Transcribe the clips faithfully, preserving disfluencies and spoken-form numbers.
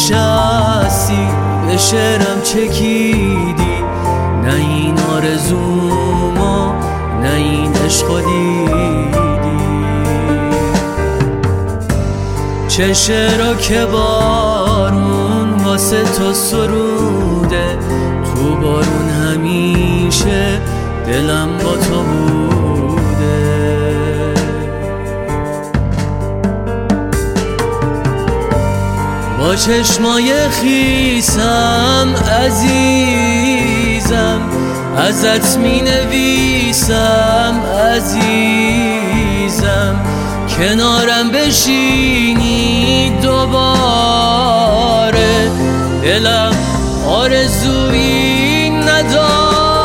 نشستی به شعرم چکیدی، نه این آرزوما نه این عشق دیدی. چه شعرها که بارون واسه تو سروده، تو بارون همیشه دلم با تو بوده. با چشمای خیسم عزیزم ازت می نویسم عزیزم، کنارم بشینی دوباره، دلم آرزویی نداره.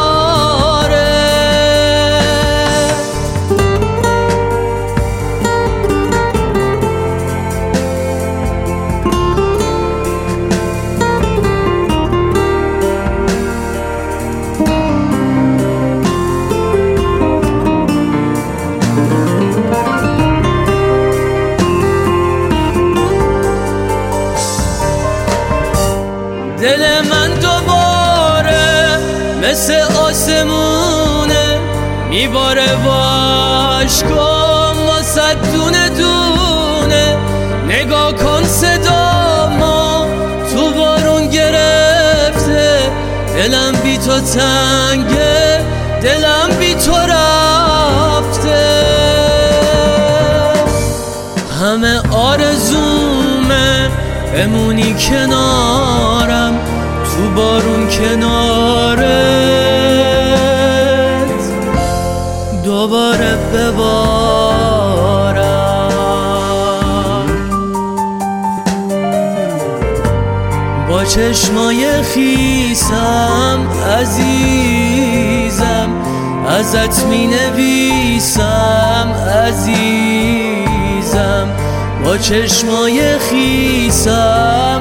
دل من دوباره مثل آسمونه، میباره باشکم واسه دونه دونه. نگاه کن صدامو تو بارون گرفته، دلم بی تو تنگه دلم بی تو رفته. همه آرزومه بمونی کنارم، تو بارون کنارت دوباره ببارم. با چشمای خیسم عزیزم ازت می نویسم عزیزم، با چشمای خیسم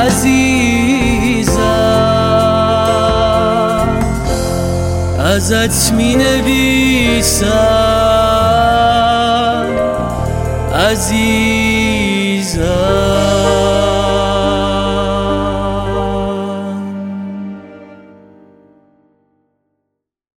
عزیزم ازت می نویسم عزیزم.